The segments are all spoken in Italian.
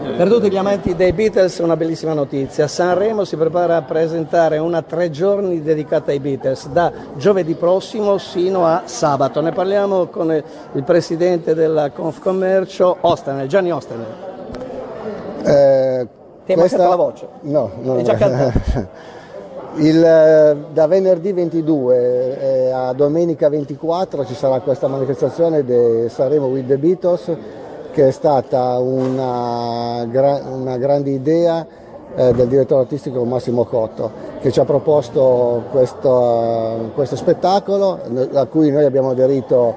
Per tutti gli amanti dei Beatles una bellissima notizia. Sanremo si prepara a presentare una 3 giorni dedicata ai Beatles, da giovedì prossimo sino a sabato. Ne parliamo con il presidente della Confcommercio, Ostaner, Gianni Ostaner. Ti è mancata la voce? No, è già cantato. Da venerdì 22 a domenica 24 ci sarà questa manifestazione di Sanremo with the Beatles, che è stata una grande idea del direttore artistico Massimo Cotto, che ci ha proposto questo spettacolo, a cui noi abbiamo aderito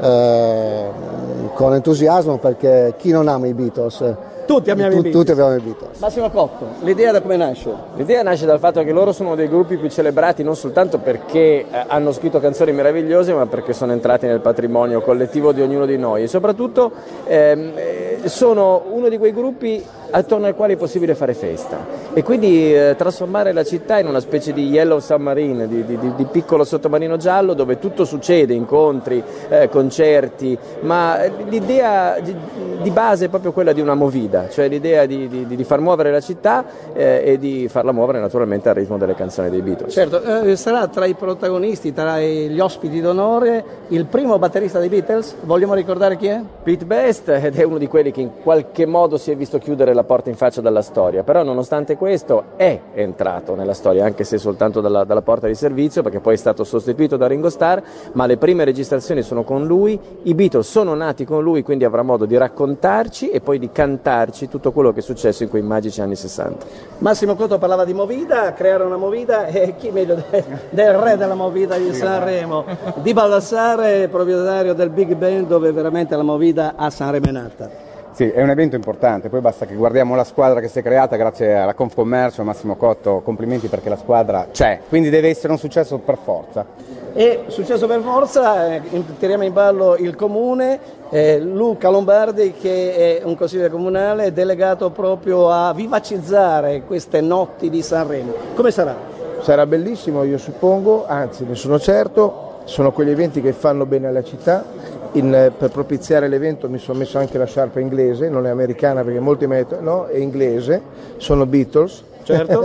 con entusiasmo, perché chi non ama i Beatles? Tutti abbiamo i Beatles. Massimo Cotto, l'idea da come nasce? L'idea nasce dal fatto che loro sono uno dei gruppi più celebrati, non soltanto perché hanno scritto canzoni meravigliose, ma perché sono entrati nel patrimonio collettivo di ognuno di noi, e soprattutto sono uno di quei gruppi attorno ai quali è possibile fare festa, e quindi trasformare la città in una specie di Yellow Submarine, di piccolo sottomarino giallo, dove tutto succede, incontri, concerti, ma l'idea di base è proprio quella di una movida, cioè l'idea di far muovere la città e di farla muovere naturalmente al ritmo delle canzoni dei Beatles. Certo, sarà tra i protagonisti, tra gli ospiti d'onore, il primo batterista dei Beatles. Vogliamo ricordare chi è? Pete Best, ed è uno di quelli che in qualche modo si è visto chiudere la porta in faccia dalla storia, però nonostante questo è entrato nella storia, anche se soltanto dalla porta di servizio, perché poi è stato sostituito da Ringo Starr, ma le prime registrazioni sono con lui, i Beatles sono nati con lui, quindi avrà modo di raccontarci e poi di cantarci tutto quello che è successo in quei magici anni 60. Massimo Cotto parlava di movida, creare una movida, e chi meglio del re della movida di Sanremo, Di Baldassare, proprietario del Big Band, dove veramente la movida a Sanremo è nata. Sì, è un evento importante, poi basta che guardiamo la squadra che si è creata grazie alla Confcommercio. Massimo Cotto, complimenti, perché la squadra c'è, quindi deve essere un successo per forza. E successo per forza, tiriamo in ballo il comune, Luca Lombardi, che è un consigliere comunale delegato proprio a vivacizzare queste notti di Sanremo. Come sarà? Sarà bellissimo, io suppongo, anzi ne sono certo. Sono quegli eventi che fanno bene alla città. Per propiziare l'evento mi sono messo anche la sciarpa inglese, non è americana perché molti mettono, no, è inglese, sono Beatles. Certo.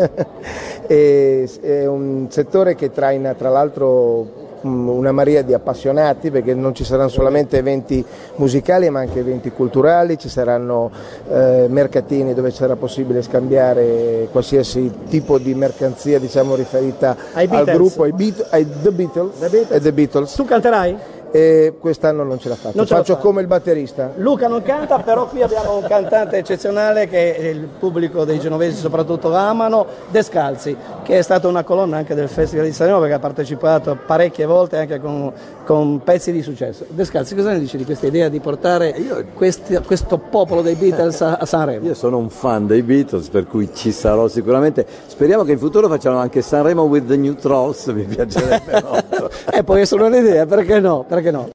È un settore che traina tra l'altro una marea di appassionati, perché non ci saranno solamente eventi musicali ma anche eventi culturali, ci saranno mercatini dove sarà possibile scambiare qualsiasi tipo di mercanzia, diciamo, riferita al gruppo, ai The Beatles. Tu canterai? E quest'anno non ce la faccio, faccio come il batterista. Luca non canta, però qui abbiamo un cantante eccezionale che il pubblico dei genovesi soprattutto amano, Descalzi, che è stata una colonna anche del Festival di Sanremo, perché ha partecipato parecchie volte anche con pezzi di successo. Descalzi, cosa ne dici di questa idea di portare questo popolo dei Beatles a Sanremo? Io sono un fan dei Beatles, per cui ci sarò sicuramente. Speriamo che in futuro facciano anche Sanremo with the New Trolls, mi piacerebbe molto. Può essere un'idea, perché no?